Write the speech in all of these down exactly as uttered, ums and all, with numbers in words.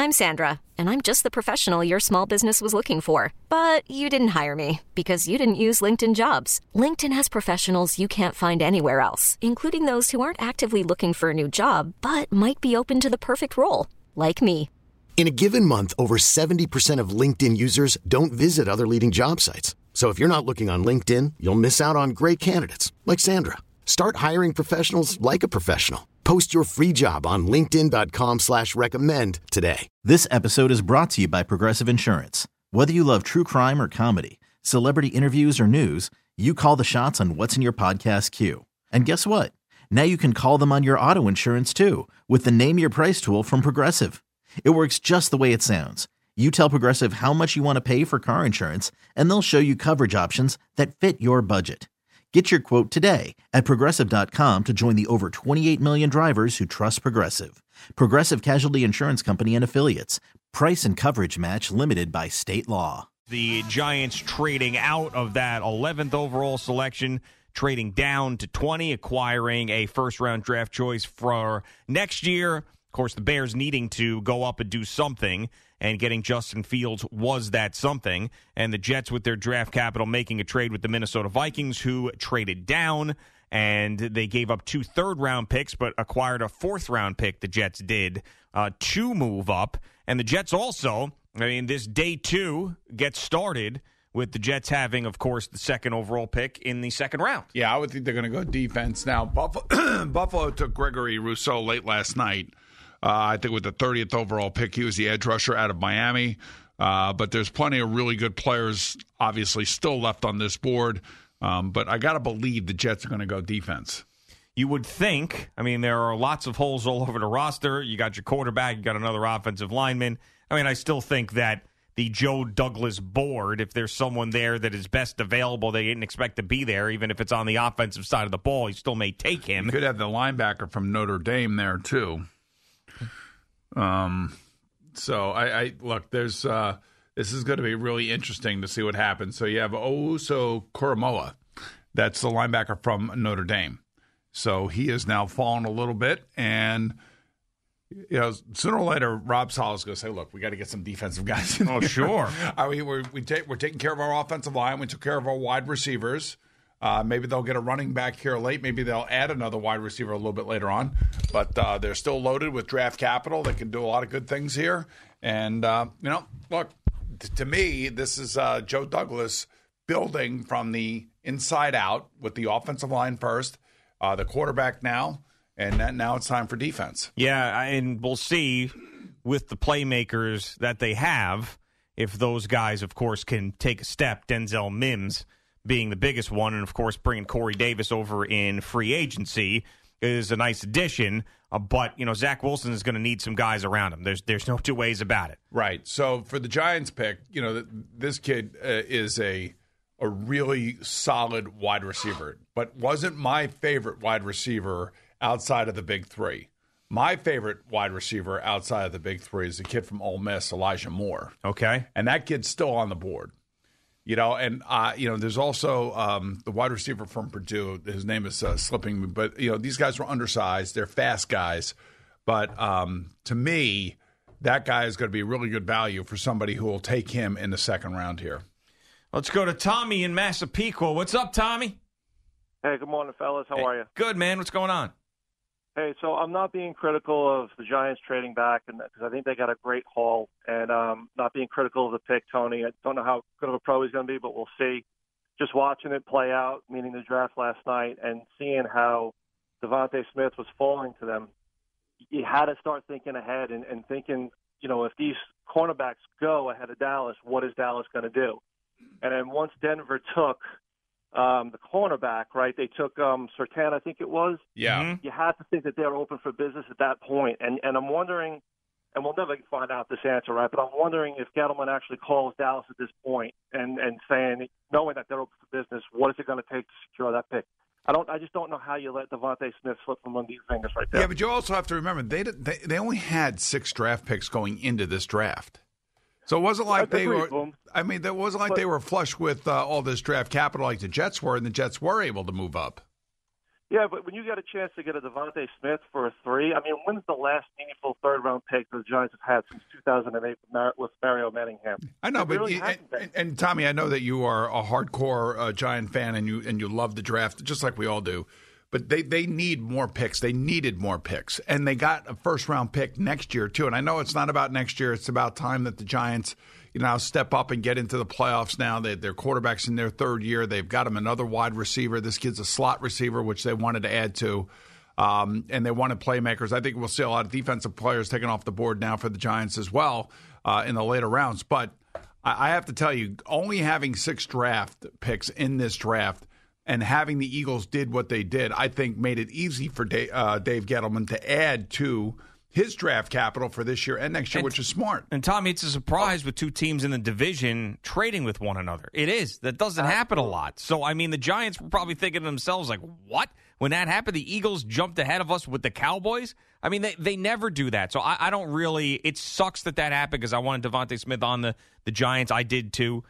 I'm Sandra, and I'm just the professional your small business was looking for. But you didn't hire me because you didn't use LinkedIn Jobs. LinkedIn has professionals you can't find anywhere else, including those who aren't actively looking for a new job, but might be open to the perfect role, like me. In a given month, over seventy percent of LinkedIn users don't visit other leading job sites. So if you're not looking on LinkedIn, you'll miss out on great candidates like Sandra. Start hiring professionals like a professional. Post your free job on linkedin dot com slash recommend today. This episode is brought to you by Progressive Insurance. Whether you love true crime or comedy, celebrity interviews or news, you call the shots on what's in your podcast queue. And guess what? Now you can call them on your auto insurance too with the Name Your Price tool from Progressive. It works just the way it sounds. You tell Progressive how much you want to pay for car insurance, and they'll show you coverage options that fit your budget. Get your quote today at Progressive dot com to join the over twenty-eight million drivers who trust Progressive. Progressive Casualty Insurance Company and Affiliates. Price and coverage match limited by state law. The Giants trading out of that eleventh overall selection, trading down to twenty, acquiring a first-round draft choice for next year. Of course, the Bears needing to go up and do something, and getting Justin Fields was that something. And the Jets, with their draft capital, making a trade with the Minnesota Vikings, who traded down, and they gave up two third-round picks, but acquired a fourth-round pick, the Jets did, uh, to move up. And the Jets also, I mean, this day two gets started with the Jets having, of course, the second overall pick in the second round. Yeah, I would think they're going to go defense. Now, Buffalo, Buffalo took Gregory Rousseau late last night. Uh, I think with the thirtieth overall pick, he was the edge rusher out of Miami. Uh, but there's plenty of really good players, obviously, still left on this board. Um, but I got to believe the Jets are going to go defense. You would think. I mean, there are lots of holes all over the roster. You got your quarterback. You got another offensive lineman. I mean, I still think that the Joe Douglas board, if there's someone there that is best available, they didn't expect to be there, even if it's on the offensive side of the ball, you still may take him. You could have the linebacker from Notre Dame there, too. Um, so I, I look, there's, uh, this is going to be really interesting to see what happens. So you have Ouso Koromoa. That's the linebacker from Notre Dame. So he is now fallen a little bit. And, you know, sooner or later, Rob Saleh's going to say, look, we got to get some defensive guys in Oh, here. sure. I mean, we're, we take, we're taking care of our offensive line. We took care of our wide receivers. Uh, maybe they'll get a running back here late. Maybe they'll add another wide receiver a little bit later on. But uh, they're still loaded with draft capital. They can do a lot of good things here. And, uh, you know, look, t- to me, this is uh, Joe Douglas building from the inside out with the offensive line first, uh, the quarterback now, and that, now it's time for defense. Yeah, and we'll see with the playmakers that they have, if those guys, of course, can take a step. Denzel Mims being the biggest one, and of course bringing Corey Davis over in free agency is a nice addition. Uh, but you know, Zach Wilson is going to need some guys around him. There's there's no two ways about it. Right. So for the Giants pick, you know, this kid uh, is a a really solid wide receiver, but wasn't my favorite wide receiver outside of the big three. My favorite wide receiver outside of the big three is the kid from Ole Miss, Elijah Moore. Okay, and that kid's still on the board. You know, and, uh, you know, there's also um, the wide receiver from Purdue. His name is uh, slipping me. But, you know, these guys were undersized. They're fast guys. But um, to me, that guy is going to be really good value for somebody who will take him in the second round here. Let's go to Tommy in Massapequa. What's up, Tommy? Hey, good morning, fellas. How hey, are you? Good, man. What's going on? Hey, so I'm not being critical of the Giants trading back, and because I think they got a great haul, and um, not being critical of the pick, Tony. I don't know how good of a pro he's going to be, but we'll see. Just watching it play out, meaning the draft last night, and seeing how Devontae Smith was falling to them, you had to start thinking ahead and, and thinking, you know, if these cornerbacks go ahead of Dallas, what is Dallas going to do? And then once Denver took Um, the cornerback, right? They took um, Surtain, I think it was. Yeah. Mm-hmm. You have to think that they're open for business at that point. And and I'm wondering, and we'll never find out this answer, right? But I'm wondering if Gettleman actually calls Dallas at this point and, and saying, knowing that they're open for business, what is it going to take to secure that pick? I don't. I just don't know how you let Devontae Smith slip from under your fingers right there. Yeah, but you also have to remember, they did, they, they only had six draft picks going into this draft. So it wasn't like they were – I mean, it wasn't like they were flush with uh, all this draft capital like the Jets were, and the Jets were able to move up. Yeah, but when you get a chance to get a Devontae Smith for a three, I mean, when's the last meaningful third-round pick the Giants have had since two thousand eight with, Mar- with Mario Manningham? I know, it but really you, and, hasn't been. and Tommy, I know that you are a hardcore uh, Giant fan and you and you love the draft just like we all do. But they, they need more picks. They needed more picks, and they got a first-round pick next year too. And I know it's not about next year; it's about time that the Giants, you know, step up and get into the playoffs now. They, their quarterback's in their third year. They've got him another wide receiver. This kid's a slot receiver, which they wanted to add to. Um, and they wanted playmakers. I think we'll see a lot of defensive players taken off the board now for the Giants as well uh, in the later rounds. But I, I have to tell you, only having six draft picks in this draft and having the Eagles did what they did, I think made it easy for Dave, uh, Dave Gettleman to add to his draft capital for this year and next year, and, which is smart. And, Tommy, it's a surprise with two teams in the division trading with one another. It is. That doesn't happen a lot. So, I mean, the Giants were probably thinking to themselves, like, what? When that happened, the Eagles jumped ahead of us with the Cowboys? I mean, they, they never do that. So, I, I don't really – it sucks that that happened because I wanted Devontae Smith on the, the Giants. I did too.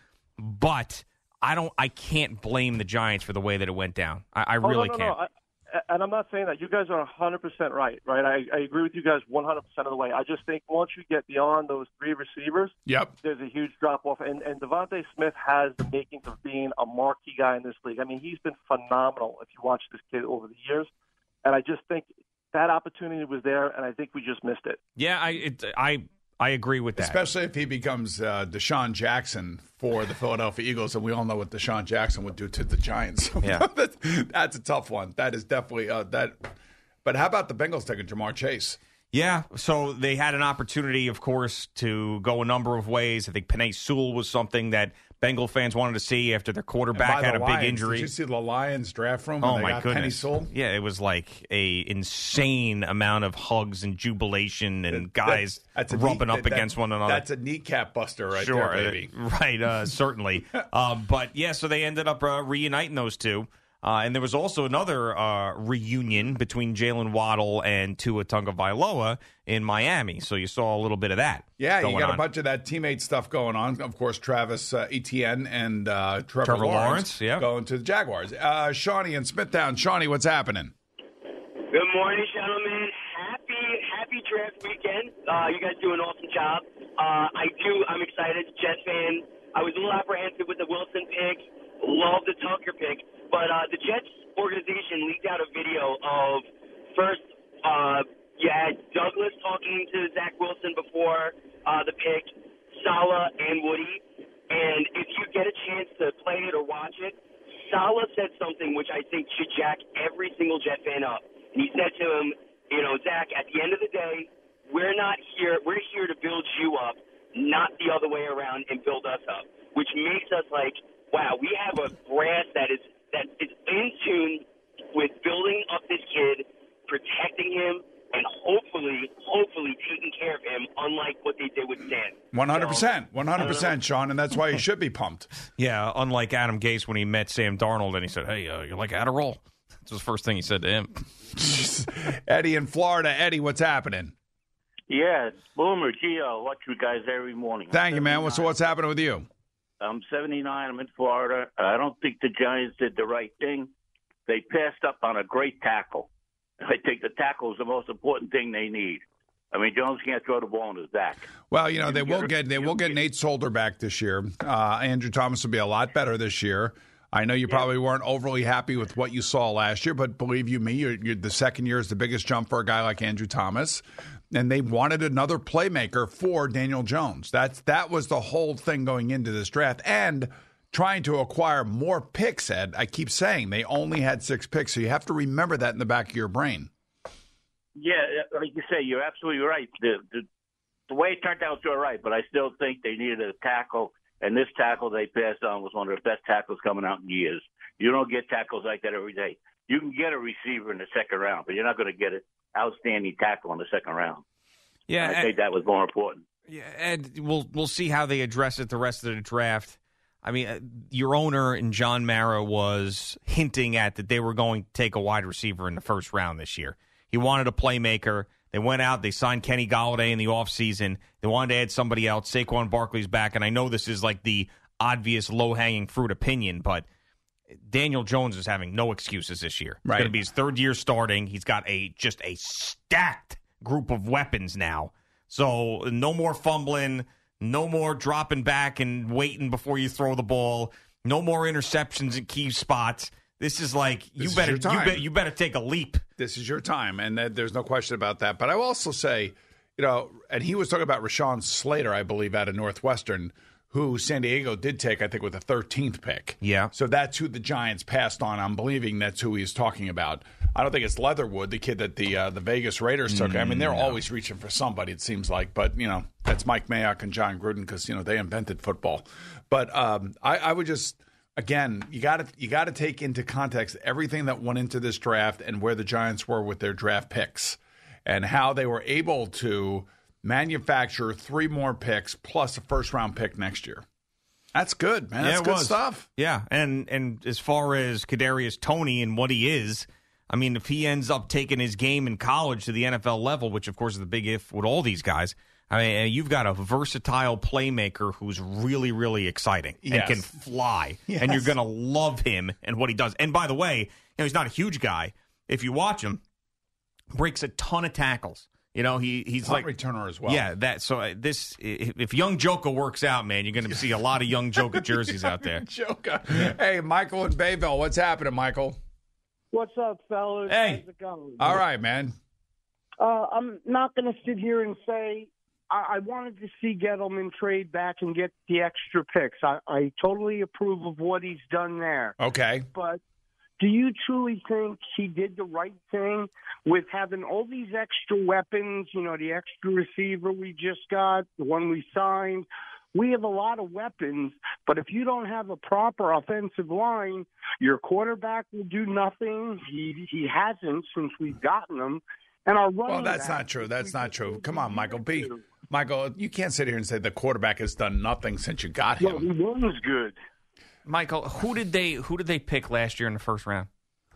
But I don't – I can't blame the Giants for the way that it went down. I, I oh, really no, no, can't. No. I, and I'm not saying that. You guys are one hundred percent right, right? I, I agree with you guys one hundred percent of the way. I just think once you get beyond those three receivers, yep, there's a huge drop-off. And, and Devontae Smith has the makings of being a marquee guy in this league. I mean, he's been phenomenal if you watch this kid over the years. And I just think that opportunity was there, and I think we just missed it. Yeah, I it, I I agree with that. Especially if he becomes uh, Deshaun Jackson for the Philadelphia Eagles, and we all know what Deshaun Jackson would do to the Giants. Yeah. that's, that's a tough one. That is definitely uh, that. But how about the Bengals taking Jamar Chase? Yeah, so they had an opportunity, of course, to go a number of ways. I think Penei Sewell was something that Bengal fans wanted to see after their quarterback had a Lions, big injury. Did you see the Lions draft room when oh they my got goodness! Penei Sewell? Yeah, it was like a insane amount of hugs and jubilation and guys that, rubbing knee, up that, against one another. That's a kneecap buster right sure, there, baby. Uh, right, uh, certainly. um, but yeah, so they ended up uh, reuniting those two. Uh, and there was also another uh, reunion between Jalen Waddle and Tua Tagovailoa in Miami. So you saw a little bit of that. Yeah, you got on. a bunch of that teammate stuff going on. Of course, Travis uh, Etienne and uh, Trevor, Trevor Lawrence, Lawrence yeah. going to the Jaguars. Uh, Shawnee in Smithtown. Shawnee, what's happening? Good morning, gentlemen. Happy, happy draft weekend. Uh, you guys do an awesome job. Uh, I do. I'm excited. Jets fan. I was a little apprehensive with the Wilson pick. Love the Tucker pick. But uh, the Jets organization leaked out a video of first, uh, you had Douglas talking to Zach Wilson before uh, the pick, Saleh and Woody. And if you get a chance to play it or watch it, Saleh said something which I think should jack every single Jet fan up. And he said to him, you know, Zach, at the end of the day, we're not here. We're here to build you up, not the other way around and build us up, which makes us like, wow, we have a brass that is that is in tune with building up this kid, protecting him, and hopefully, hopefully taking care of him, unlike what they did with Stan. one hundred percent. one hundred percent, Sean, and that's why you should be pumped. Yeah, unlike Adam Gase when he met Sam Darnold and he said, hey, uh, you like Adderall? That's the first thing he said to him. Eddie in Florida. Eddie, what's happening? Yeah, Boomer, gee, I watch you guys every morning. Thank you, man. So what's happening with you? I'm seventy-nine. I'm in Florida. I don't think the Giants did the right thing. They passed up on a great tackle. I think the tackle is the most important thing they need. I mean, Jones can't throw the ball in his back. Well, you know, they will get they will get Nate Solder back this year. Uh, Andrew Thomas will be a lot better this year. I know you probably weren't overly happy with what you saw last year, but believe you me, you're, you're, the second year is the biggest jump for a guy like Andrew Thomas. And they wanted another playmaker for Daniel Jones. That's that was the whole thing going into this draft. And trying to acquire more picks, Ed. I keep saying they only had six picks, so you have to remember that in the back of your brain. Yeah, like you say, you're absolutely right. The, the, the way it turned out, you're right, but I still think they needed a tackle, and this tackle they passed on was one of the best tackles coming out in years. You don't get tackles like that every day. You can get a receiver in the second round, but you're not going to get an outstanding tackle in the second round. Yeah, and I and, think that was more important. Yeah, and we'll we'll see how they address it the rest of the draft. I mean, uh, your owner and John Mara was hinting at that they were going to take a wide receiver in the first round this year. He wanted a playmaker. They went out. They signed Kenny Golladay in the offseason. They wanted to add somebody else. Saquon Barkley's back, and I know this is like the obvious low-hanging fruit opinion, but Daniel Jones is having no excuses this year. It's Right. going to be his third year starting. He's got a just a stacked group of weapons now. So no more fumbling, no more dropping back and waiting before you throw the ball, no more interceptions at key spots. This is like This you is better your you, time. bet, you better take a leap. This is your time, and that, there's no question about that. But I will also say, you know, and he was talking about Rashawn Slater, I believe, out of Northwestern, who San Diego did take, I think, with the thirteenth pick. Yeah. So that's who the Giants passed on. I'm believing that's who he's talking about. I don't think it's Leatherwood, the kid that the uh, the Vegas Raiders took. I mean, they're no. always reaching for somebody, it seems like. But, you know, that's Mike Mayock and John Gruden because, you know, they invented football. But um, I, I would just, again, you got to you got to take into context everything that went into this draft and where the Giants were with their draft picks and how they were able to manufacture three more picks plus a first-round pick next year. That's good, man. That's Yeah, it good was. stuff. Yeah, and and as far as Kadarius Toney and what he is, I mean, if he ends up taking his game in college to the N F L level, which of course is the big if with all these guys, I mean, you've got a versatile playmaker who's really, really exciting and Yes. can fly, Yes. and you're going to love him and what he does. And by the way, you know, he's not a huge guy. If you watch him, breaks a ton of tackles. You know, he he's Punt like returner as well. Yeah, that so uh, this if if young Joker works out, man, you're going to see a lot of young Joker jerseys out there. Joker. Hey, Michael in Bayville, what's happening, Michael? What's up, fellas? Hey. How's it going? All right, man. Uh, I'm not going to sit here and say I-, I wanted to see Gettleman trade back and get the extra picks. I, I totally approve of what he's done there. Okay. But do you truly think he did the right thing with having all these extra weapons, you know, the extra receiver we just got, the one we signed? We have a lot of weapons, but if you don't have a proper offensive line, your quarterback will do nothing. He he hasn't since we've gotten him. And our running Well, that's back, not true. That's we not just true. need Come to on, Michael. Be do. Michael, you can't sit here and say the quarterback has done nothing since you got Well, him. he was good. Michael, who did they who did they pick last year in the first round?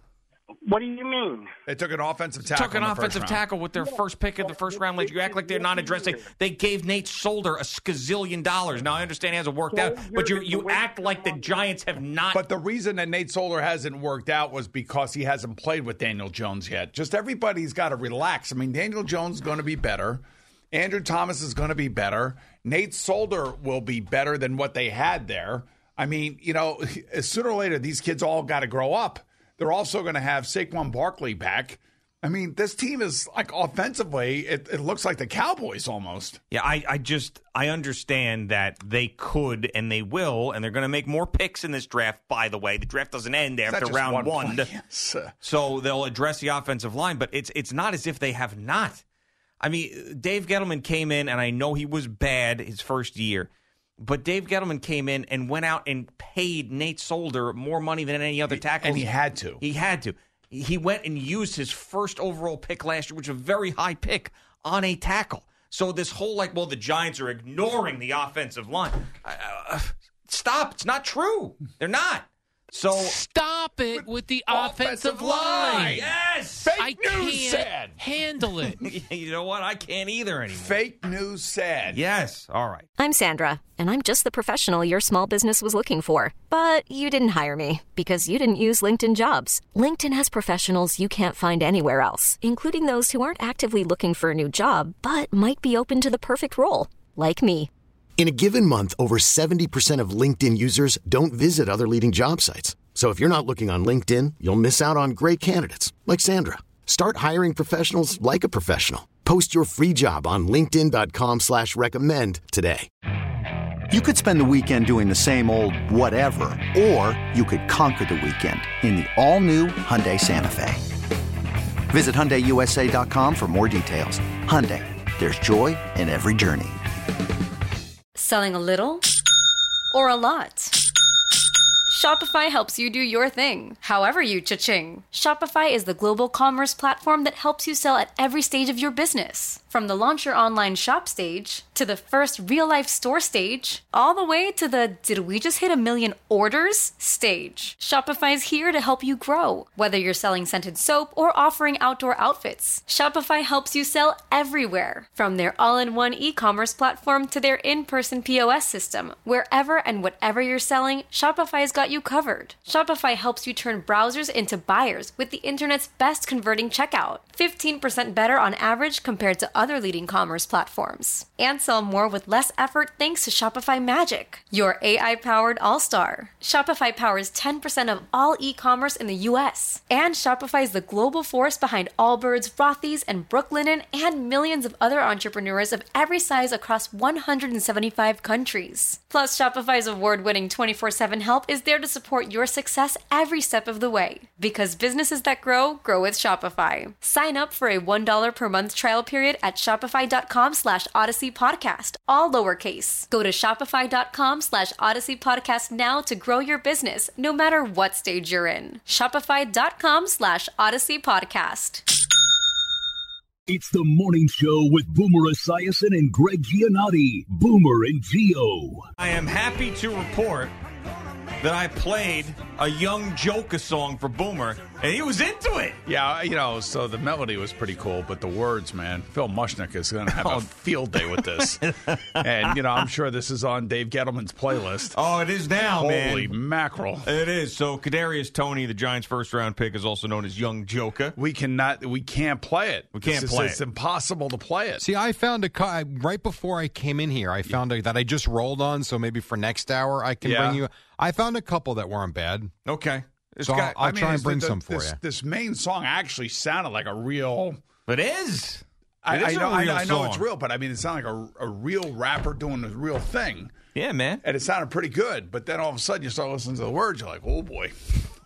What do you mean? They took an offensive tackle. Took an in the first offensive round. tackle with their first pick of the first round. Like you act like they're not addressing. They gave Nate Solder a skazillion dollars. Now I understand it hasn't worked out, but you you act like the Giants have not. But the reason that Nate Solder hasn't worked out was because he hasn't played with Daniel Jones yet. Just everybody's got to relax. I mean, Daniel Jones is going to be better. Andrew Thomas is going to be better. Nate Solder will be better than what they had there. I mean, you know, sooner or later, these kids all got to grow up. They're also going to have Saquon Barkley back. I mean, this team is like offensively, it, it looks like the Cowboys almost. Yeah, I, I just I understand that they could and they will, and they're going to make more picks in this draft. By the way, the draft doesn't end It's not after just round one one, play. Yes. so they'll address the offensive line. But it's it's not as if they have not. I mean, Dave Gettleman came in, and I know he was bad his first year, but Dave Gettleman came in and went out and paid Nate Solder more money than any other tackle, And he had to. He had to. He went and used his first overall pick last year, which was a very high pick, on a tackle. So this whole, like, well, the Giants are ignoring the offensive line. Uh, stop. It's not true. They're not. So Stop it with the offensive, Offensive line. line. yes. Fake I news can't said. handle it. You know what? I can't either anymore. Fake news said. Yes. All right. I'm Sandra, and I'm just the professional your small business was looking for. But you didn't hire me because you didn't use LinkedIn Jobs. LinkedIn has professionals you can't find anywhere else, including those who aren't actively looking for a new job, but might be open to the perfect role, like me. In a given month, over seventy percent of LinkedIn users don't visit other leading job sites. So if you're not looking on LinkedIn, you'll miss out on great candidates like Sandra. Start hiring professionals like a professional. Post your free job on linkedin dot com slash recommend today. You could spend the weekend doing the same old whatever, or you could conquer the weekend in the all-new Hyundai Santa Fe. Visit Hyundai U S A dot com for more details. Hyundai, there's joy in every journey. Selling a little or a lot? Shopify helps you do your thing, however you cha-ching. Shopify is the global commerce platform that helps you sell at every stage of your business. From the launch your online shop stage, to the first real-life store stage, all the way to the did we just hit a million orders stage. Shopify's here to help you grow. Whether you're selling scented soap or offering outdoor outfits, Shopify helps you sell everywhere. From their all-in-one e-commerce platform to their in-person P O S system, wherever and whatever you're selling, Shopify's got you covered. Shopify helps you turn browsers into buyers with the internet's best converting checkout. fifteen percent better on average compared to other leading commerce platforms. And sell more with less effort thanks to Shopify Magic, your A I-powered all-star. Shopify powers ten percent of all e-commerce in the U S. And Shopify is the global force behind Allbirds, Rothy's, and Brooklinen, and millions of other entrepreneurs of every size across one hundred seventy-five countries. Plus, Shopify's award-winning twenty-four seven help is there to support your success every step of the way. Because businesses that grow, grow with Shopify. Sign up for a one dollar per month trial period at shopify.com slash odyssey podcast, all lowercase. Go to shopify.com slash odyssey podcast now to grow your business, no matter what stage you're in. Shopify.com slash odyssey podcast. It's the morning show with Boomer Esiason and Greg Giannotti. Boomer and Gio. I am happy to report that I played a Young Joker song for Boomer, and he was into it. Yeah, you know, so the melody was pretty cool, but the words, man, Phil Mushnick is going to have a field day with this. And, you know, I'm sure this is on Dave Gettleman's playlist. Oh, it is now, Holy man. Holy mackerel. It is. So, Kadarius Toney, the Giants' first-round pick, is also known as Young Joker. We cannot, we can't play it. We can't it's, play it's, it. It's impossible to play it. See, I found a, right before I came in here, I found a, that I just rolled on, so maybe for next hour I can yeah. bring you. I found a couple that weren't bad. Okay. This so guy, I'll, I'll I mean, try and bring the, some for this, you. This main song actually sounded like a real... It is. I, it is I know, a real I, I know song. it's real, but I mean, it sounded like a, a real rapper doing a real thing. Yeah, man. And it sounded pretty good, but then all of a sudden you start listening to the words, you're like, oh, boy.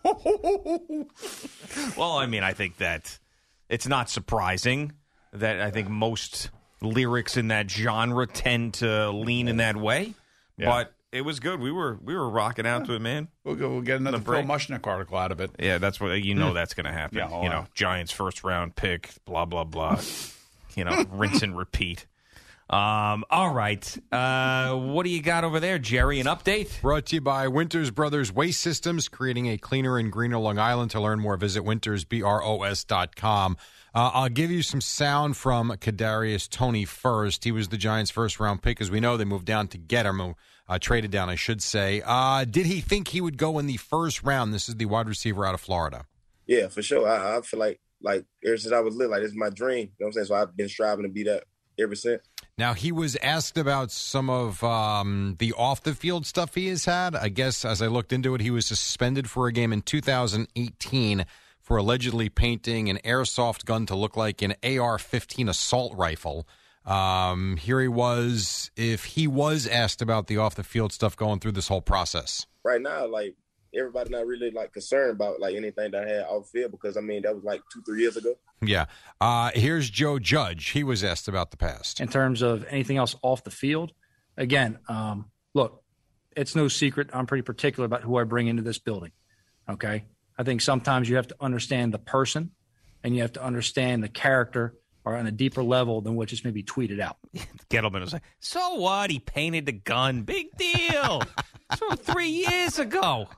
Well, I mean, I think that it's not surprising that I think most lyrics in that genre tend to lean in that way, Yeah. but it was good. We were we were rocking out to it, man. We'll, go, we'll get another The Phil break. Mushnick article out of it. Yeah, that's what you know. That's going to happen. Yeah, oh, you know, yeah. Giants first round pick, blah blah blah. You know, rinse and repeat. Um, all right. Uh, what do you got over there, Jerry? An update? Brought to you by Winters Brothers Waste Systems, creating a cleaner and greener Long Island. To learn more, visit winters bros dot com. Uh, I'll give you some sound from Kadarius Toney first. He was the Giants' first-round pick. As we know, they moved down to get him, uh, traded down, I should say. Uh, did he think he would go in the first round? This is the wide receiver out of Florida. Yeah, for sure. I, I feel like, like ever since I was little, like this is my dream. You know what I'm saying? So I've been striving to be that ever since. Now, he was asked about some of um, the off-the-field stuff he has had. I guess as I looked into it, he was suspended for a game in two thousand eighteen for allegedly painting an airsoft gun to look like an A R fifteen assault rifle. Um, here he was, if he was asked about the off-the-field stuff going through this whole process. Right now, like, everybody not really, like, concerned about, like, anything that I had off field because, I mean, that was, like, two, three years ago. Yeah. Uh, here's Joe Judge. He was asked about the past. In terms of anything else off the field, again, um, look, it's no secret I'm pretty particular about who I bring into this building, okay? I think sometimes you have to understand the person and you have to understand the character or on a deeper level than what just maybe tweeted out. Gettleman was like, so what? He painted the gun. Big deal. It's from three years ago.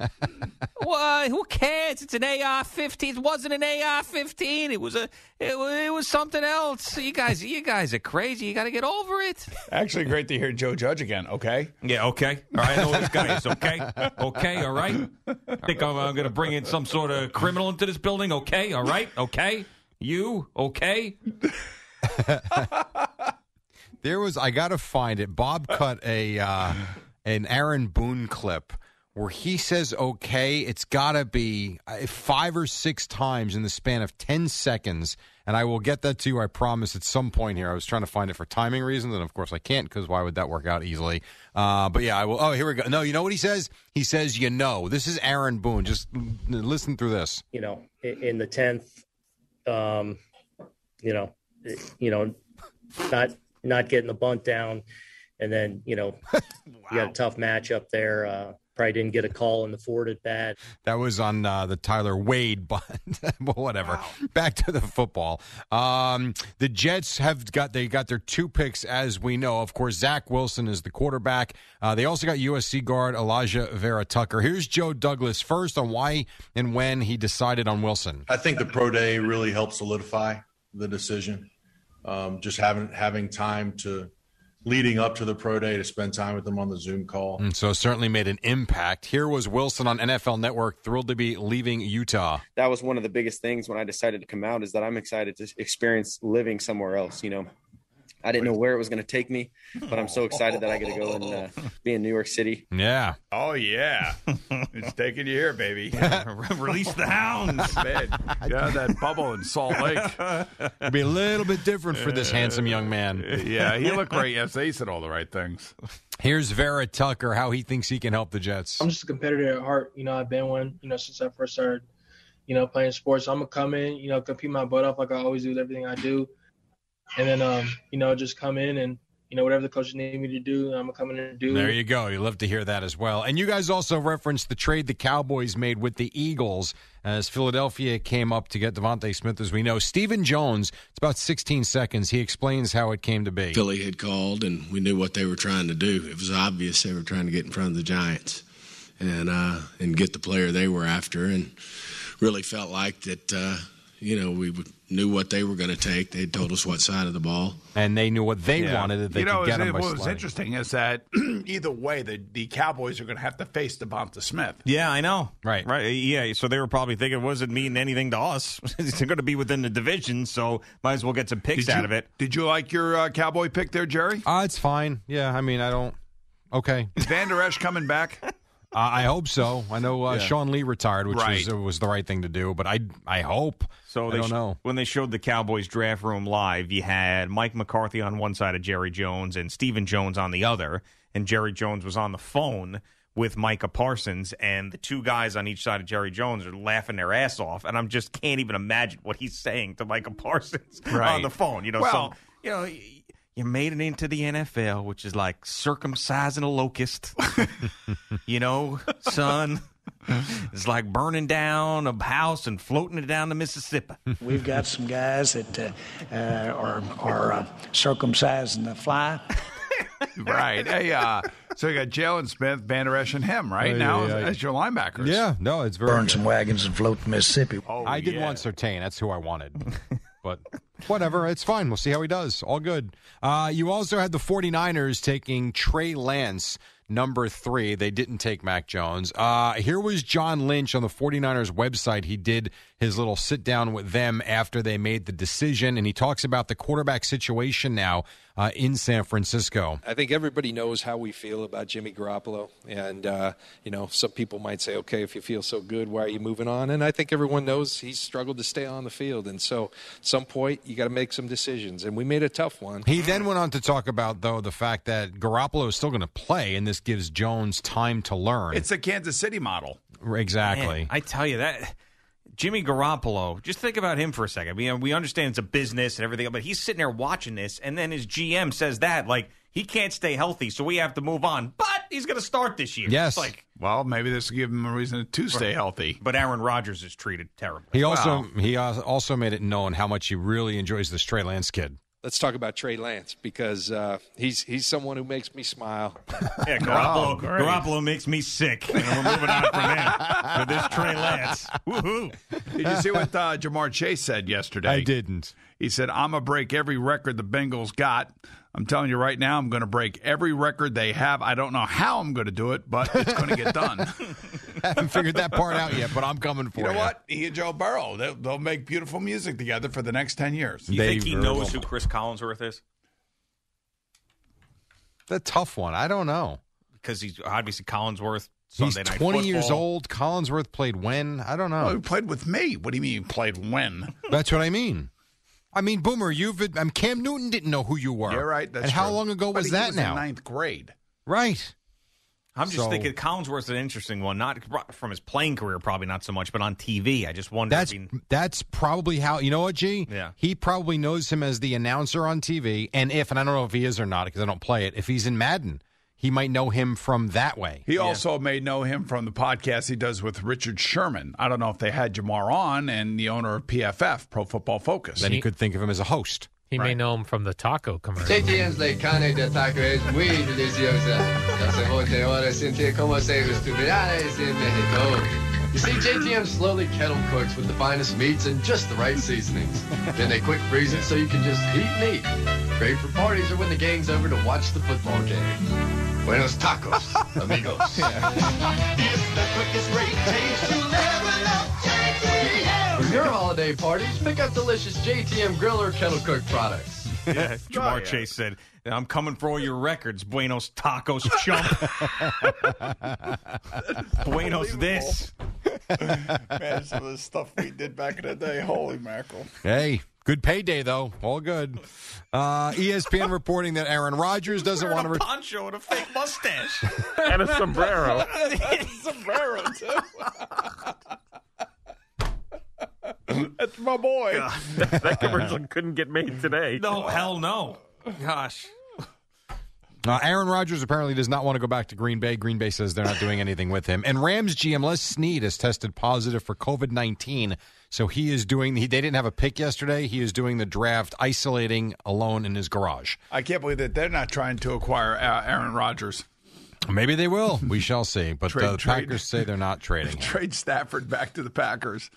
Well, who cares? It's an A R fifteen. It wasn't an A R fifteen. It was a. It was, it was something else. You guys, you guys are crazy. You got to get over it. Actually, great to hear Joe Judge again. Okay. Yeah. Okay. All right. I know what this guy is. Okay. Okay. All right. I think I'm, I'm going to bring in some sort of criminal into this building. Okay. All right. Okay. You okay? There was. I got to find it. Bob cut a uh, an Aaron Boone clip where he says okay. It's got to be five or six times in the span of ten seconds, and I will get that to you, I promise, at some point here. I was trying to find it for timing reasons, and of course I can't because why would that work out easily? Uh, but yeah, I will. Oh, here we go. No, you know what he says? He says, you know. This is Aaron Boone. Just listen through this. You know, in the tenth, um, you know, you know, not not getting the bunt down, and then, you know, wow. You got a tough matchup there. Uh, probably didn't get a call in the Ford at bat. That was on uh, the Tyler Wade, but whatever. Wow. Back to the football. Um, the Jets have got they got their two picks, as we know. Of course, Zach Wilson is the quarterback. Uh, they also got U S C guard Elijah Vera Tucker. Here's Joe Douglas first on why and when he decided on Wilson. I think the pro day really helped solidify the decision. Um, just having having time to. Leading up to the pro day to spend time with them on the Zoom call. And so certainly made an impact. Here was Wilson on N F L Network, thrilled to be leaving Utah. That was one of the biggest things when I decided to come out, is that I'm excited to experience living somewhere else. You know, I didn't know where it was going to take me, but I'm so excited that I get to go and uh, be in New York City. Yeah. Oh, yeah. It's taking you here, baby. Release the hounds. Man, yeah, that bubble in Salt Lake. It'll be a little bit different for this handsome young man. Yeah, he looked great yesterday. He said all the right things. Here's Vera Tucker, how he thinks he can help the Jets. I'm just a competitor at heart. You know, I've been one, you know, since I first started, you know, playing sports. So I'm going to come in, you know, compete my butt off like I always do with everything I do. And then, um, you know, just come in and, you know, whatever the coaches need me to do, I'm going to come in and do. There you go. You love to hear that as well. And you guys also referenced the trade the Cowboys made with the Eagles as Philadelphia came up to get Devontae Smith, as we know. Stephen Jones, it's about sixteen seconds. He explains how it came to be. Philly had called, and we knew what they were trying to do. It was obvious they were trying to get in front of the Giants and, uh, and get the player they were after, and really felt like that, uh, you know, we knew what they were going to take. They told us what side of the ball. And they knew what they yeah. wanted. That they you know, could get it, them by what was sliding. interesting is that either way, the, the Cowboys are going to have to face Devonta Smith. Yeah, I know. Right. Right. Yeah, so they were probably thinking, what does it mean anything to us? It's going to be within the division, so might as well get some picks Did out you- of it. Did you like your uh, Cowboy pick there, Jerry? Uh, it's fine. Yeah, I mean, I don't. Okay. Is Van Der Esch coming back? Uh, I hope so. I know uh, Yeah. Sean Lee retired, which Right. was uh, was the right thing to do, but I I hope. So I they don't sh- know. when they showed the Cowboys draft room live, you had Mike McCarthy on one side of Jerry Jones and Stephen Jones on the other, and Jerry Jones was on the phone with Micah Parsons, and the two guys on each side of Jerry Jones are laughing their ass off, and I am just can't even imagine what he's saying to Micah Parsons Right. on the phone. You know, Well- so you know. You made it into the N F L, which is like circumcising a locust. You know, son. It's like burning down a house and floating it down the Mississippi. We've got some guys that uh, uh, are, are uh, circumcising the fly. Right. Hey, uh, so you got Jalen Smith, Van Der Esch, and him right Oh, yeah, now yeah, as, yeah. as your linebackers. Yeah, no, it's very Burn good. some wagons and float the Mississippi. Oh, I did yeah. want Surtain. That's who I wanted. But whatever, it's fine. We'll see how he does. All good. Uh, you also had the 49ers taking Trey Lance, number three. They didn't take Mac Jones. Uh, here was John Lynch on the 49ers website. He did his little sit down with them after they made the decision, and he talks about the quarterback situation now uh, in San Francisco. I think everybody knows how we feel about Jimmy Garoppolo. And, uh, you know, some people might say, okay, if you feel so good, why are you moving on? And I think everyone knows he's struggled to stay on the field. And so at some point, you got to make some decisions. And we made a tough one. He then went on to talk about, though, the fact that Garoppolo is still going to play, and this gives Jones time to learn. It's a Kansas City model. Exactly. Man, I tell you that Jimmy Garoppolo, just think about him for a second. We, we understand it's a business and everything, but he's sitting there watching this, and then his G M says that, like, he can't stay healthy, so we have to move on. But he's going to start this year. Yes. It's like, Well, maybe this will give him a reason to stay healthy. but Aaron Rodgers is treated terribly. He also Wow. he uh, also made it known how much he really enjoys this Trey Lance kid. Let's talk about Trey Lance because uh, he's he's someone who makes me smile. Yeah, Garoppolo, Oh, great. Garoppolo makes me sick. And we're moving on from him for this Trey Lance. Woohoo. Did you see what uh, Jamar Chase said yesterday? I didn't. He said, I'm going to break every record the Bengals got. I'm telling you right now, I'm going to break every record they have. I don't know how I'm going to do it, but it's going to get done. Haven't figured that part out yet, but I'm coming for You you. know what? He and Joe Burrow, they'll, they'll make beautiful music together for the next ten years. You They think he very knows well. who Chris Collinsworth is? The tough one. I don't know. Because he's obviously Collinsworth. Sunday He's Night twenty years Football. old. Collinsworth played when? I don't know. Oh, he played with me. What do you mean he played when? That's what I mean. I mean, Boomer, you've um, Cam Newton didn't know who you were. You're right. That's and how true. long ago But was he that was now? in ninth grade. Right. I'm just So- thinking Collinsworth's an interesting one. Not from his playing career, probably not so much, but on T V. I just wonder That's if he... that's probably how, you know what, G? Yeah. He probably knows him as the announcer on T V. And if, and I don't know if he is or not because I don't play it, if he's in Madden. he might know him from that way. He also may know him from the podcast he does with Richard Sherman. I don't know if they had Jamar on and the owner of P F F, Pro Football Focus. Then he could think of him as a host. He Right. may know him from the taco commercial. J T M's La Carne de Taco es muy deliciosa. Los ahora sentir como se estudiantes in Mexico. You see, J T M slowly kettle cooks with the finest meats and just the right seasonings. Then they quick freeze it so you can just eat and eat. Great for parties or when the gang's over to watch the football game. Buenos tacos, amigos. It's the quickest rate taste you'll ever love. For your holiday parties, pick up delicious J T M grill or kettle cook products. Yeah, Jamar Chase said, I'm coming for all your records, Buenos Tacos, chump. Buenos this. Man, some of the stuff we did back in the day. Holy mackerel. Hey, good payday, though. All good. Uh, E S P N reporting that Aaron Rodgers doesn't want to... a poncho and a fake mustache. And a sombrero. a sombrero, too. That's my boy. that, that commercial couldn't get made today. No, hell no. Gosh. Uh, Aaron Rodgers apparently does not want to go back to Green Bay. Green Bay says they're not doing anything with him. And Rams G M Les Snead has tested positive for covid nineteen. So he is doing, he, they didn't have a pick yesterday. He is doing the draft isolating alone in his garage. I can't believe that they're not trying to acquire uh, Aaron Rodgers. Maybe they will. We shall see. But Trade, uh, the trade. Packers say they're not trading him. Trade Stafford back to the Packers.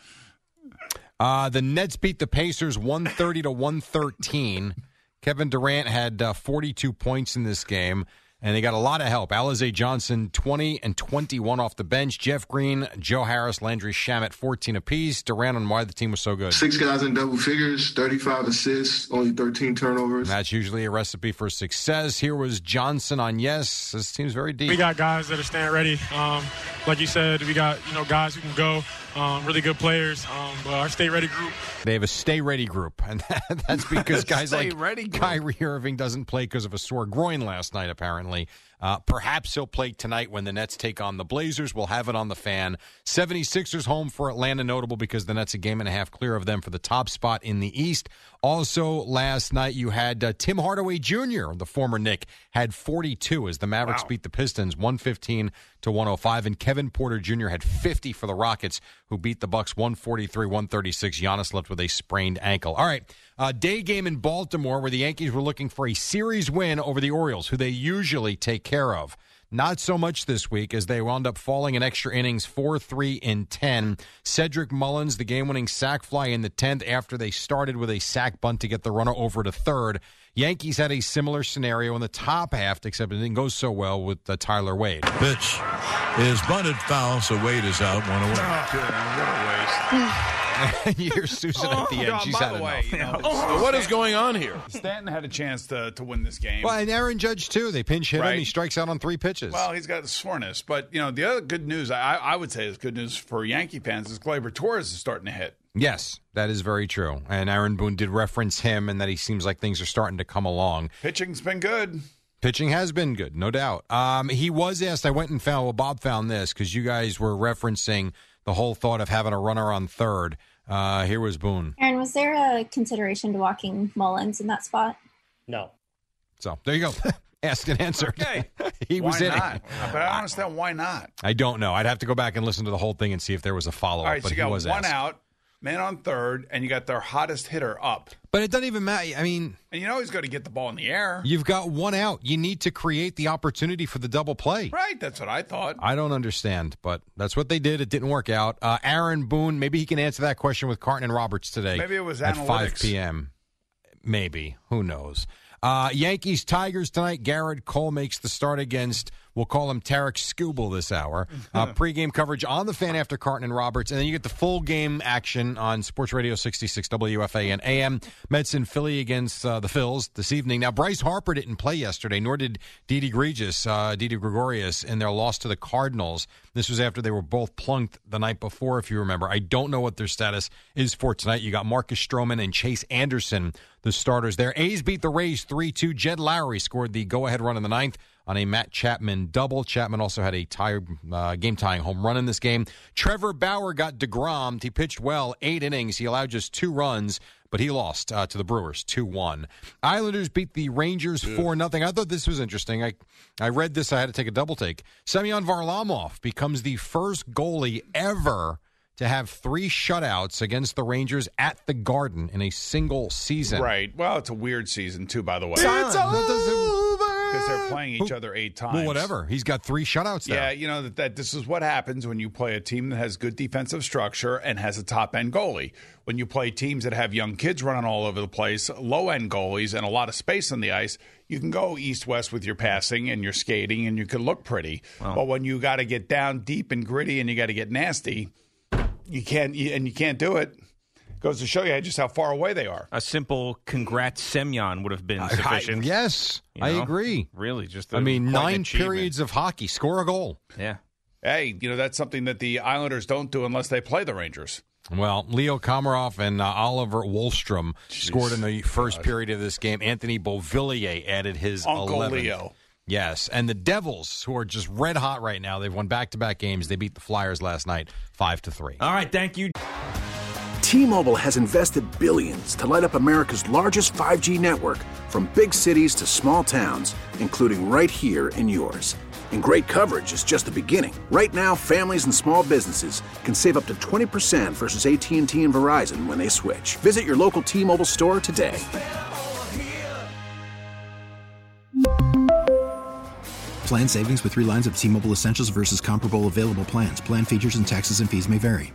Uh, the Nets beat the Pacers one thirty to one thirteen. Kevin Durant had uh, forty-two points in this game, and they got a lot of help. Alize Johnson, twenty and twenty-one off the bench. Jeff Green, Joe Harris, Landry Shamet, fourteen apiece. Durant on why the team was so good. Six guys in double figures, thirty-five assists, only thirteen turnovers. That's usually a recipe for success. Here was Johnson on yes. This team's very deep. We got guys that are staying ready. Um, like you said, we got you know guys who can go. Um, really good players. Um, but our stay ready group. They have a stay ready group, and that, that's because guys Stay like ready group. Kyrie Irving doesn't play because of a sore groin last night, apparently. Uh, perhaps he'll play tonight when the Nets take on the Blazers. We'll have it on the fan. seventy-sixers home for Atlanta, notable because the Nets a game and a half clear of them for the top spot in the East. Also, last night you had uh, Tim Hardaway Junior, the former Knick, had forty-two as the Mavericks Wow. beat the Pistons one fifteen to one oh five, and Kevin Porter Junior had fifty for the Rockets, who beat the Bucks one forty-three one thirty-six. Giannis left with a sprained ankle. All right, uh, day game in Baltimore where the Yankees were looking for a series win over the Orioles, who they usually take care of. Not so much this week as they wound up falling in extra innings four three and ten. Cedric Mullins, the game-winning sac fly in the tenth after they started with a sac bunt to get the runner over to third. Yankees had a similar scenario in the top half, except it didn't go so well with uh, Tyler Wade. Pitch is bunted foul, so Wade is out one away. What a waste. Here's Susan at the end. God, She's by had the way, enough. you know, Oh, what is going on here? Stanton had a chance to, to win this game. Well, and Aaron Judge, too. They pinch hit him. Right. He strikes out on three pitches. Well, he's got the soreness. But, you know, the other good news, I, I would say is good news for Yankee fans, is Gleyber Torres is starting to hit. Yes, that is very true. And Aaron Boone did reference him and that he seems like things are starting to come along. Pitching's been good. Pitching has been good, no doubt. Um, he was asked, I went and found, well, Bob found this because you guys were referencing the whole thought of having a runner on third. Uh, here was Boone. Aaron, was there a consideration to walking Mullins in that spot? No. So there you go. Asked and answered. Okay. he why was in not? it. But I don't understand why not. I don't know. I'd have to go back and listen to the whole thing and see if there was a follow-up. All right, but so you he got was one asked. out, man on third, and you got their hottest hitter up. But it doesn't even matter. I mean, And you know he's going to get the ball in the air. you've got one out. You need to create the opportunity for the double play. Right, that's what I thought. I don't understand, but that's what they did. It didn't work out. Uh, Aaron Boone, maybe he can answer that question with Carton and Roberts today. Maybe it was at analytics. five p.m. Maybe. Who knows? Uh, Yankees Tigers tonight. Garrett Cole makes the start against, we'll call him Tarek Skubal this hour. Uh, pregame coverage on the fan after Carton and Roberts. And then you get the full game action on Sports Radio sixty-six W F A and A M. Mets in Philly against uh, the Phils this evening. Now, Bryce Harper didn't play yesterday, nor did Didi Gregorius, uh, Didi Gregorius in their loss to the Cardinals. This was after they were both plunked the night before, if you remember. I don't know what their status is for tonight. You got Marcus Stroman and Chase Anderson, the starters there. A's beat the Rays three two. Jed Lowry scored the go-ahead run in the ninth on a Matt Chapman double. Chapman also had a tie, uh, game-tying home run in this game. Trevor Bauer got DeGrommed. He pitched well, eight innings. He allowed just two runs, but he lost uh, to the Brewers, two one. Islanders beat the Rangers four nothing. I thought this was interesting. I, I read this. I had to take a double take. Semyon Varlamov becomes the first goalie ever to have three shutouts against the Rangers at the Garden in a single season. Right. Well, it's a weird season, too, by the way. It's over! Because they're playing each other eight times. Well, whatever. He's got three shutouts there. Yeah, you know, that, that this is what happens when you play a team that has good defensive structure and has a top-end goalie. When you play teams that have young kids running all over the place, low-end goalies, and a lot of space on the ice, you can go east-west with your passing and your skating, and you can look pretty. Wow. But when you got to get down deep and gritty and you got to get nasty, you can't, and you can't do it. Goes to show you just how far away they are. A simple congrats Semyon would have been sufficient. I, yes, You I know? agree. Really, just I mean, quite an nine achievement. periods of hockey, score a goal. Yeah. Hey, you know, that's something that the Islanders don't do unless they play the Rangers. Well, Leo Komarov and uh, Oliver Wahlstrom scored in the first God. period of this game. Anthony Beauvillier added his Uncle eleventh. Leo. Yes, and the Devils, who are just red hot right now, they've won back-to-back games. They beat the Flyers last night, five to three. All right, thank you. T-Mobile has invested billions to light up America's largest five G network, from big cities to small towns, including right here in yours. And great coverage is just the beginning. Right now, families and small businesses can save up to twenty percent versus A T and T and Verizon when they switch. Visit your local T-Mobile store today. Plan savings with three lines of T-Mobile Essentials versus comparable available plans. Plan features and taxes and fees may vary.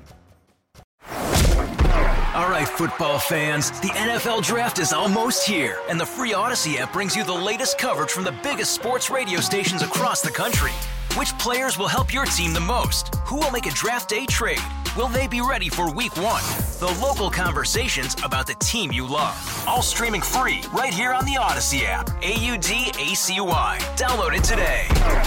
All right, football fans, the N F L Draft is almost here, and the free Odyssey app brings you the latest coverage from the biggest sports radio stations across the country. Which players will help your team the most? Who will make a draft day trade? Will they be ready for week one? The local conversations about the team you love. All streaming free right here on the Odyssey app. A U D A C Y. Download it today.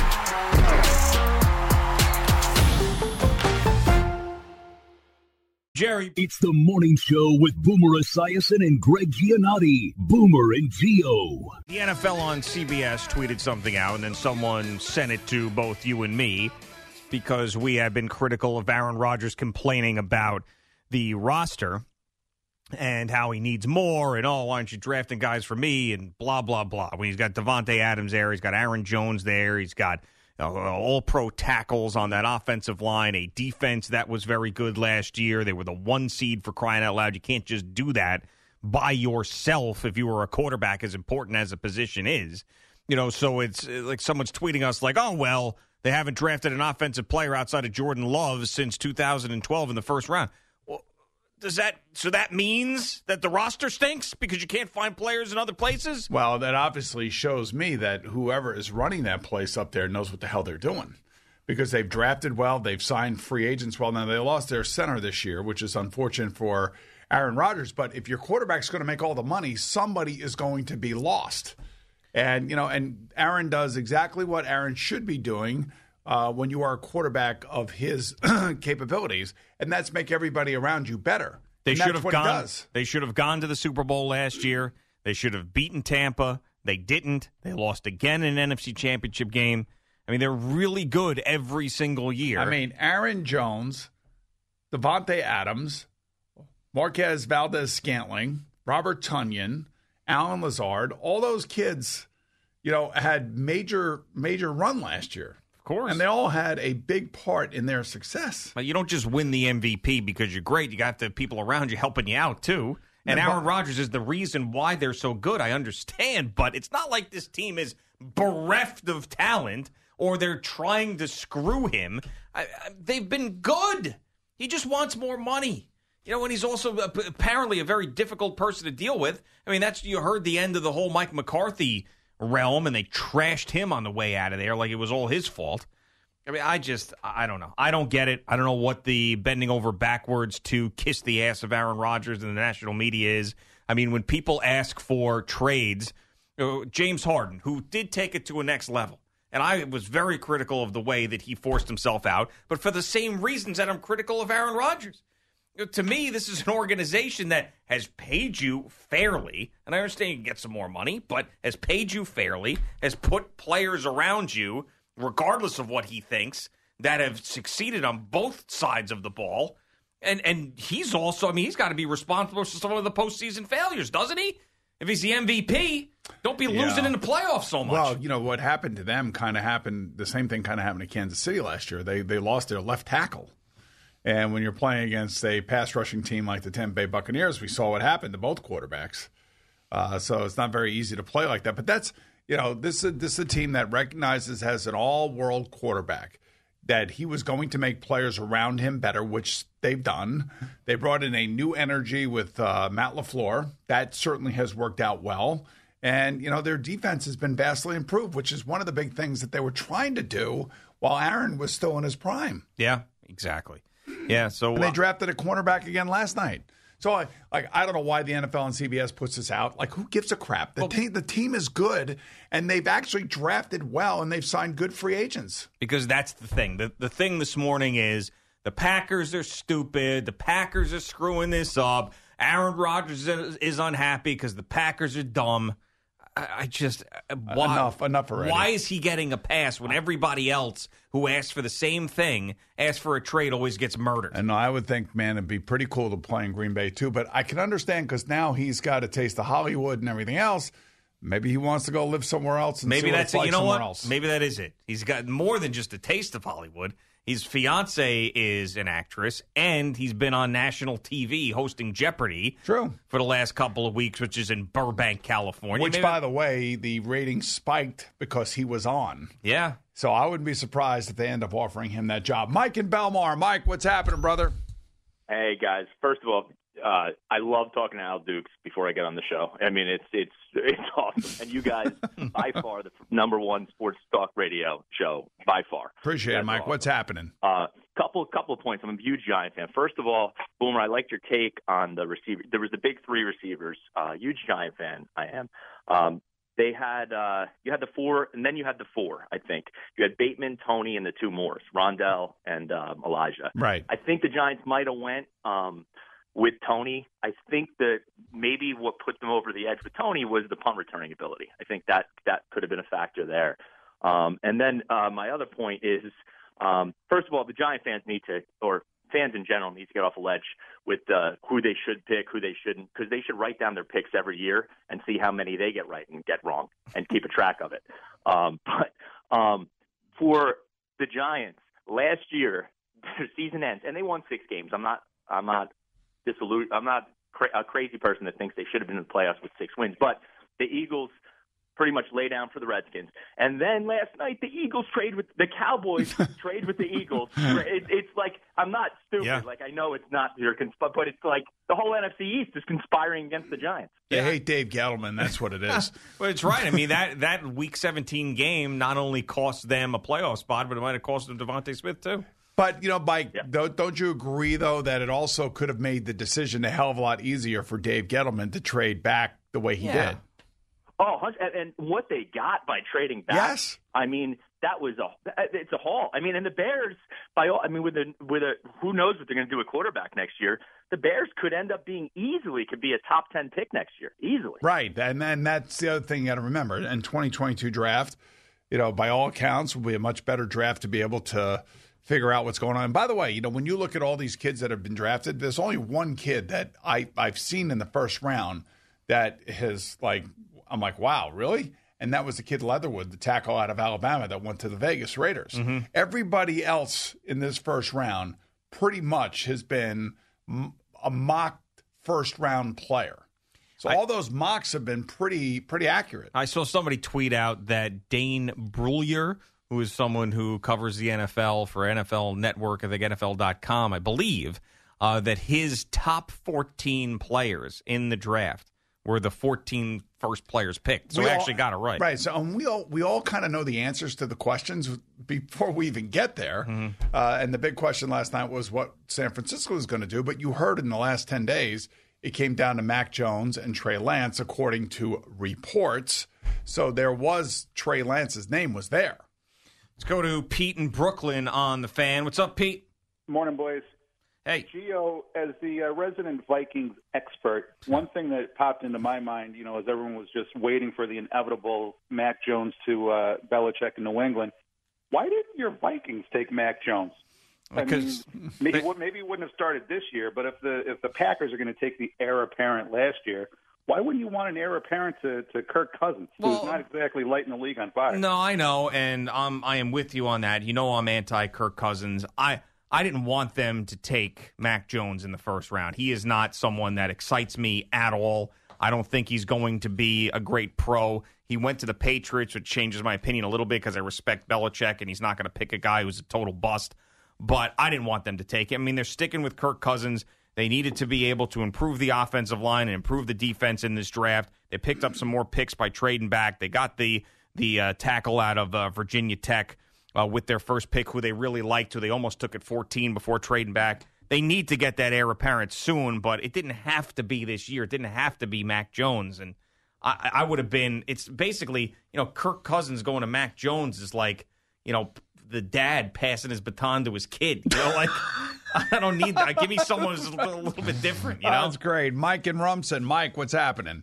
Jerry. It's the morning show with Boomer Esiason and Greg Giannotti. Boomer and Gio. The N F L on C B S tweeted something out, and then someone sent it to both you and me because we have been critical of Aaron Rodgers complaining about the roster and how he needs more, and, oh, why aren't you drafting guys for me, and blah, blah, blah. When he's got Devontae Adams there, he's got Aaron Jones there, he's got uh, all-pro tackles on that offensive line, a defense that was very good last year. They were the one seed, for crying out loud. You can't just do that by yourself if you were a quarterback, as important as the position is. You know, so it's like someone's tweeting us like, oh, well, they haven't drafted an offensive player outside of Jordan Love since two thousand twelve in the first round. Well, does that so that means that the roster stinks because you can't find players in other places? Well, that obviously shows me that whoever is running that place up there knows what the hell they're doing, because they've drafted well, they've signed free agents well. Now, they lost their center this year, which is unfortunate for Aaron Rodgers. But if your quarterback's going to make all the money, somebody is going to be lost. And, you know, and Aaron does exactly what Aaron should be doing uh, when you are a quarterback of his capabilities, and that's make everybody around you better. They And should that's have what he gone. does. They should have gone to the Super Bowl last year. They should have beaten Tampa. They didn't. They lost again in an N F C Championship game. I mean, they're really good every single year. I mean, Aaron Jones, Devontae Adams, Marquez Valdez-Scantling, Robert Tonyan, Alan Lazard, all those kids, you know, had major, major run last year. Of course. And they all had a big part in their success. But you don't just win the M V P because you're great. You got the people around you helping you out, too. And Yeah, but- Aaron Rodgers is the reason why they're so good. I understand. But it's not like this team is bereft of talent or they're trying to screw him. I, I, they've been good. He just wants more money. You know, and he's also uh, apparently a very difficult person to deal with. I mean, that's you heard the end of the whole Mike McCarthy realm, and they trashed him on the way out of there like it was all his fault. I mean, I just, I don't know. I don't get it. I don't know what the bending over backwards to kiss the ass of Aaron Rodgers in the national media is. I mean, when people ask for trades, you know, James Harden, who did take it to a next level, and I was very critical of the way that he forced himself out, but for the same reasons that I'm critical of Aaron Rodgers. To me, this is an organization that has paid you fairly, and I understand you can get some more money, but has paid you fairly, has put players around you, regardless of what he thinks, that have succeeded on both sides of the ball. And and he's also, I mean, he's got to be responsible for some of the postseason failures, doesn't he? If he's the M V P, don't be Yeah. losing in the playoffs so much. Well, you know, what happened to them kind of happened, the same thing kind of happened to Kansas City last year. They they lost their left tackle. And when you're playing against a pass rushing team like the Tampa Bay Buccaneers, we saw what happened to both quarterbacks. Uh, so it's not very easy to play like that. But that's, you know, this is, this is a team that recognizes as an all-world quarterback that he was going to make players around him better, which they've done. They brought in a new energy with uh, Matt LaFleur. That certainly has worked out well. And, you know, their defense has been vastly improved, which is one of the big things that they were trying to do while Aaron was still in his prime. Yeah, exactly. Yeah, so and they uh, drafted a cornerback again last night. So, I, like, I don't know why the N F L and C B S puts this out. Like, who gives a crap? The, team, the team is good, and they've actually drafted well, and they've signed good free agents. Because that's the thing. The, the thing this morning is the Packers are stupid. The Packers are screwing this up. Aaron Rodgers is, is unhappy because the Packers are dumb. I, I just why, enough, enough already. Why is he getting a pass when everybody else who asked for the same thing, asked for a trade, always gets murdered? And I would think, man, it'd be pretty cool to play in Green Bay too. But I can understand because now he's got a taste of Hollywood and everything else. Maybe he wants to go live somewhere else. And Maybe see what that's it's like it. You know somewhere what? Else. Maybe that is it. He's got more than just a taste of Hollywood. His fiance is an actress, and he's been on national T V hosting Jeopardy! True. For the last couple of weeks, which is in Burbank, California. Which, Maybe- by the way, the ratings spiked because he was on. Yeah. So I wouldn't be surprised if they end up offering him that job. Mike in Belmar. Mike, what's happening, brother? Hey, guys. First of all, uh, I love talking to Al Dukes before I get on the show. I mean, it's it's it's awesome. And you guys, by far, the number one sports talk radio show, by far. Appreciate That's it, Mike. awesome. What's happening? Uh, couple couple of points. I'm a huge Giant fan. First of all, Boomer, I liked your take on the receiver. There was the big three receivers. Uh, huge Giant fan, I am. Um, they had uh, you had the four, and then you had the four. I think you had Bateman, Tony, and the two Moores, Rondell and um, Elijah. Right. I think the Giants might have went um, with Tony. I think that maybe what put them over the edge with Tony was the punt returning ability. I think that that could have been a factor there. Um, and then uh, my other point is, um, first of all, the Giant fans need to, or fans in general, need to get off a ledge with uh, who they should pick, who they shouldn't, because they should write down their picks every year and see how many they get right and get wrong and keep a track of it. Um, but um, for the Giants, last year, their season ends, and they won six games. I'm not, I'm not disillusioned. I'm not cra- a crazy person that thinks they should have been in the playoffs with six wins, but the Eagles pretty much lay down for the Redskins. And then last night, the Eagles trade with the Cowboys trade with the Eagles. It, it's like, I'm not stupid. Yeah. Like, I know it's not your consp- but it's like the whole N F C East is conspiring against the Giants. They hate Dave Gettleman. That's what it is. Well, it's right. I mean, that, that Week seventeen game not only cost them a playoff spot, but it might have cost them Devontae Smith, too. But, you know, Mike, don't, don't you agree, though, that it also could have made the decision a hell of a lot easier for Dave Gettleman to trade back the way he Yeah. did? Oh, and, and what they got by trading back. Yes. I mean, that was a it's a haul. I mean, and the Bears, by all, I mean, with a with a who knows what they're going to do at quarterback next year. The Bears could end up being easily could be a top ten pick next year, easily. Right, and then that's the other thing you got to remember. In twenty twenty-two draft, you know, by all accounts, will be a much better draft to be able to figure out what's going on. And by the way, you know, when you look at all these kids that have been drafted, there's only one kid that I I've seen in the first round that has like. I'm like, wow, really? And that was the kid Leatherwood, the tackle out of Alabama that went to the Vegas Raiders. Mm-hmm. Everybody else in this first round pretty much has been m- a mock first round player. So I, all those mocks have been pretty pretty accurate. I saw somebody tweet out that Dane Brugler, who is someone who covers the N F L for N F L Network, I think N F L dot com, I believe, uh, that his top fourteen players in the draft were the fourteen first players picked. So We he all- actually got it right. Right. So um, we all we all kind of know the answers to the questions before we even get there. Mm-hmm. Uh, and the big question last night was what San Francisco was going to do. But you heard in the last ten days, it came down to Mac Jones and Trey Lance, according to reports. So there was Trey Lance's name was there. Let's go to Pete in Brooklyn on the Fan. What's up, Pete? Morning, boys. Hey. Gio, as the uh, resident Vikings expert, one thing that popped into my mind, you know, as everyone was just waiting for the inevitable Mac Jones to uh, Belichick in New England, why didn't your Vikings take Mac Jones? Because I mean, maybe, maybe it wouldn't have started this year, but if the if the Packers are going to take the heir apparent last year, why wouldn't you want an heir apparent to, to Kirk Cousins, Well, who's not exactly lighting the league on fire? No, I know, and um, I am with you on that. You know I'm anti-Kirk Cousins. I I didn't want them to take Mac Jones in the first round. He is not someone that excites me at all. I don't think he's going to be a great pro. He went to the Patriots, which changes my opinion a little bit because I respect Belichick, and he's not going to pick a guy who's a total bust. But I didn't want them to take him. I mean, they're sticking with Kirk Cousins. They needed to be able to improve the offensive line and improve the defense in this draft. They picked up some more picks by trading back. They got the the uh, tackle out of uh, Virginia Tech uh, with their first pick, who they really liked, who they almost took at fourteen before trading back. They need to get that heir apparent soon, but it didn't have to be this year. It didn't have to be Mac Jones. And I, I would have been, it's basically, you know, Kirk Cousins going to Mac Jones is like, you know, the dad passing his baton to his kid. You know, like, I don't need that. Give me someone who's a little, a little bit different, you know? That's great. Mike in Rumson. Mike, what's happening?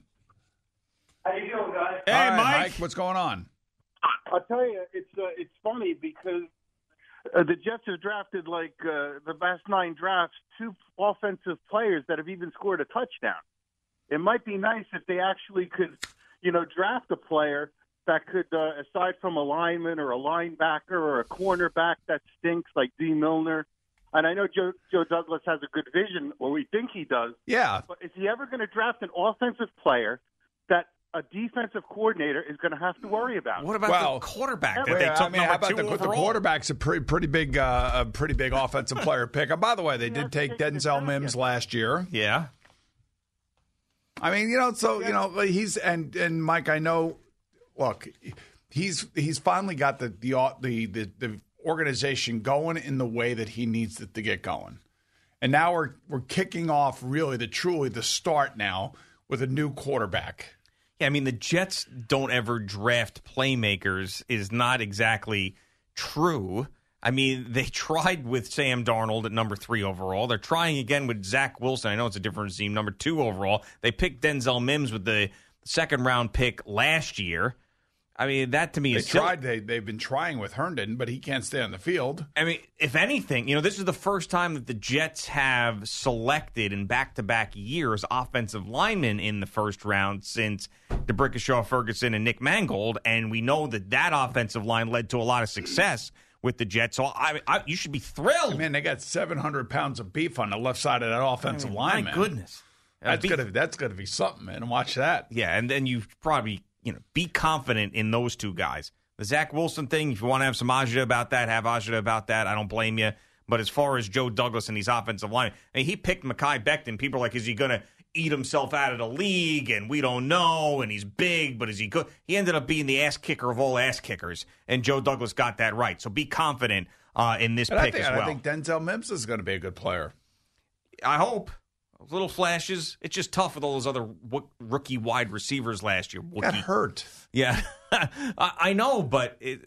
How you doing, guys? Hey, All right, Mike. Mike, what's going on? I'll tell you, it's uh, it's funny because uh, the Jets have drafted, like, uh, the last nine drafts, two offensive players that have even scored a touchdown. It might be nice if they actually could, you know, draft a player that could, uh, aside from a lineman or a linebacker or a cornerback that stinks like D. Milner. And I know Joe, Joe Douglas has a good vision, or we think he does. Yeah. But is he ever going to draft an offensive player that a defensive coordinator is going to have to worry about? What about Well, the quarterback that yeah, they I took mean, number how about two the, the overall? quarterback's a pretty, pretty big, uh, a pretty big offensive player pick. And by the way, they did take Denzel Mims last year. Yeah. I mean, you know, so you know, he's and and Mike, I know. Look, he's he's finally got the the the the, the organization going in the way that he needs it to get going, and now we're we're kicking off really the truly the start now with a new quarterback. Yeah, I mean, the Jets don't ever draft playmakers is not exactly true. I mean, they tried with Sam Darnold at number three overall. They're trying again with Zach Wilson. I know it's a different team, number two overall. They picked Denzel Mims with the second round pick last year. I mean, that to me They is still- tried. They they've been trying with Herndon, but he can't stay on the field. I mean, if anything, you know, this is the first time that the Jets have selected in back-to-back years offensive linemen in the first round since DeBrickashaw, Ferguson, and Nick Mangold, and we know that that offensive line led to a lot of success with the Jets. So I, I, you should be thrilled. Man, they got seven hundred pounds of beef on the left side of that offensive I mean, line. my man. goodness. that's Beef- gonna that's gonna be something, man. Watch that. Yeah, and then you probably, you know, be confident in those two guys. The Zach Wilson thing, if you want to have some agita about that, have agita about that. I don't blame you. But as far as Joe Douglas and these offensive line, I mean, he picked Mekhi Becton. People are like, is he going to eat himself out of the league? And we don't know. And he's big, but is he good? He ended up being the ass kicker of all ass kickers. And Joe Douglas got that right. So be confident uh, in this And pick I think, as well. I think Denzel Mims is going to be a good player. I hope. Little flashes. It's just tough with all those other w- rookie wide receivers last year. Got Wookie. hurt. Yeah, I, I know, but it,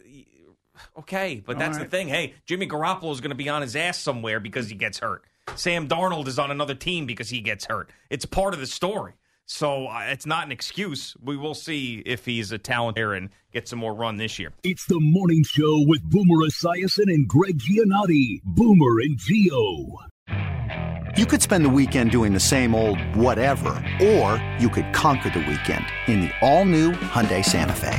okay. But All that's right. the thing. Hey, Jimmy Garoppolo is going to be on his ass somewhere because he gets hurt. Sam Darnold is on another team because he gets hurt. It's part of the story. So uh, it's not an excuse. We will see if he's a talent here and get some more run this year. It's the morning show with Boomer Esiason and Greg Giannotti. Boomer and Gio. You could spend the weekend doing the same old whatever, or you could conquer the weekend in the all-new Hyundai Santa Fe.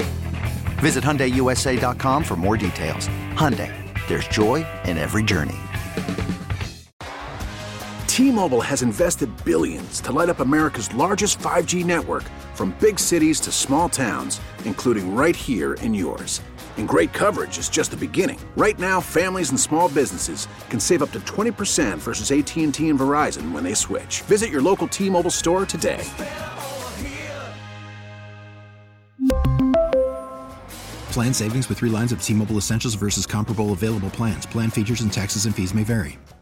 Visit Hyundai U S A dot com for more details. Hyundai, there's joy in every journey. T-Mobile has invested billions to light up America's largest five G network, from big cities to small towns, including right here in yours. And great coverage is just the beginning. Right now, families and small businesses can save up to twenty percent versus A T and T and Verizon when they switch. Visit your local T-Mobile store today. Plan savings with three lines of T-Mobile Essentials versus comparable available plans. Plan features and taxes and fees may vary.